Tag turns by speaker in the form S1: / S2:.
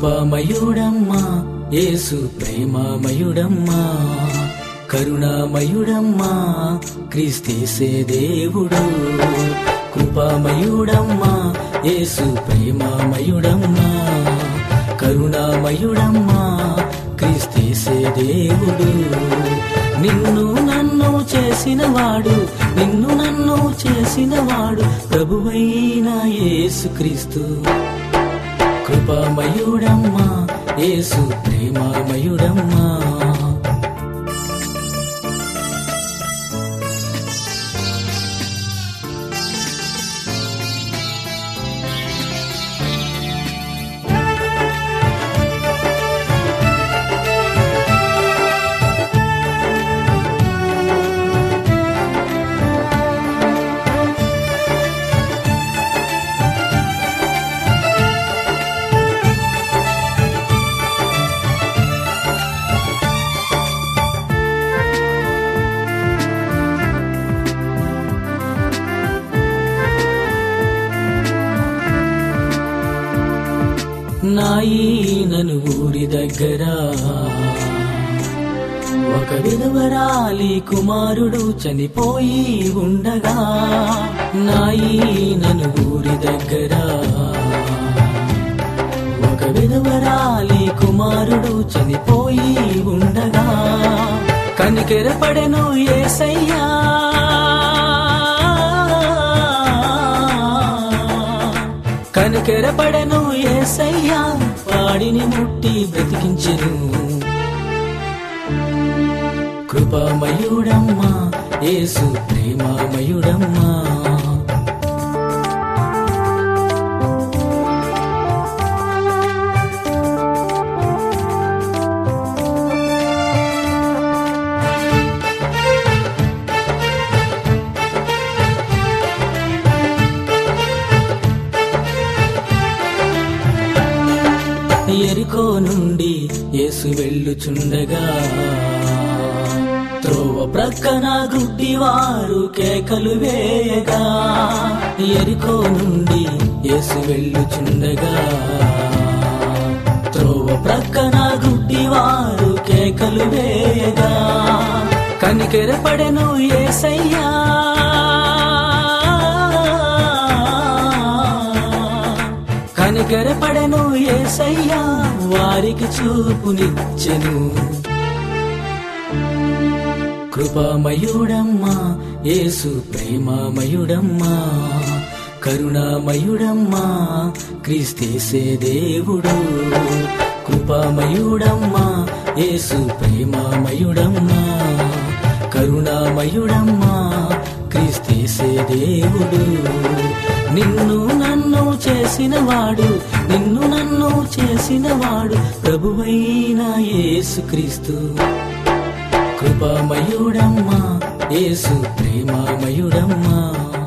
S1: కృపామయుడమ్మా యేసు ప్రేమామయుడమ్మా కరుణామయుడమ్మా క్రీస్తేసే దేవుడు. కృపామయుడమ్మా యేసు ప్రేమామయుడమ్మా కరుణామయుడమ్మా క్రీస్తేసే దేవుడు. నిన్ను నన్ను చేసినవాడు ప్రభువైన యేసుక్రీస్తు. కృపామయుడమ్మా యేసు ప్రేమామయుడమ్మా. నాయీనను ఊరి దగ్గర ఒక విధవరాలి కుమారుడు చనిపోయి ఉండగా, నాయీనను ఊరి దగ్గర ఒక విధవరాలి కుమారుడు చనిపోయి ఉండగా, కనికెరపడెను యేసయ్యా కనికెరపడెను యేసయ్యా వాడిని ముట్టి బ్రతికించెను. కృపామయుడమ్మా యేసు ప్రేమామయుడమ్మా. యెరికో నుండి యేసు వెళ్ళుచుండగా, త్రోవ ప్రక్కన గుడ్డివారు కేకలు వేయగా. యెరికో నుండి యేసు వెళ్ళుచుండగా, త్రోవ ప్రక్కన గుడ్డివారు కేకలు వేయగా, కనికెరపడెను యేసయ్యా కనికెరపడెను యేసయ్యా వారికి చూపునిచ్చెను. కృపామయుడమ్మా యేసు ప్రేమామయుడమ్మా కరుణామయుడమ్మా క్రీస్తేసే దేవుడు. కృపామయుడమ్మా యేసు ప్రేమామయుడమ్మా కరుణామయుడమ్మా క్రీస్తేసే దేవుడు. నిన్ను నన్ను చేసినవాడు ప్రభువైన యేసుక్రీస్తు. కృపామయుడమ్మా యేసు ప్రేమామయుడమ్మా.